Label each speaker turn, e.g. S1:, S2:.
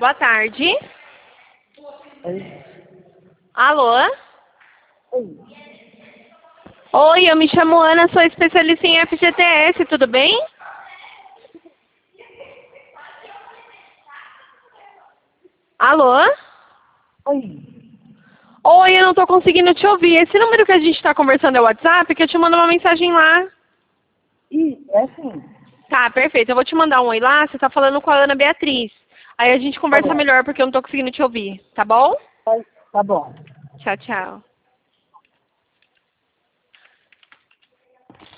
S1: boa tarde.
S2: Oi.
S1: Alô?
S2: Oi.
S1: Oi, eu me chamo Ana, sou especialista em FGTS, tudo bem? Alô?
S2: Oi.
S1: Oi, eu não tô conseguindo te ouvir. Esse número que a gente tá conversando é o WhatsApp, que eu te mando uma mensagem lá.
S2: É assim.
S1: Tá, perfeito. Eu vou te mandar um oi lá, você tá falando com a Ana Beatriz. Aí a gente
S2: Tá
S1: conversa
S2: bom.
S1: melhor porque eu não tô conseguindo te ouvir, tá bom?
S2: Tá bom.
S1: Tchau, tchau.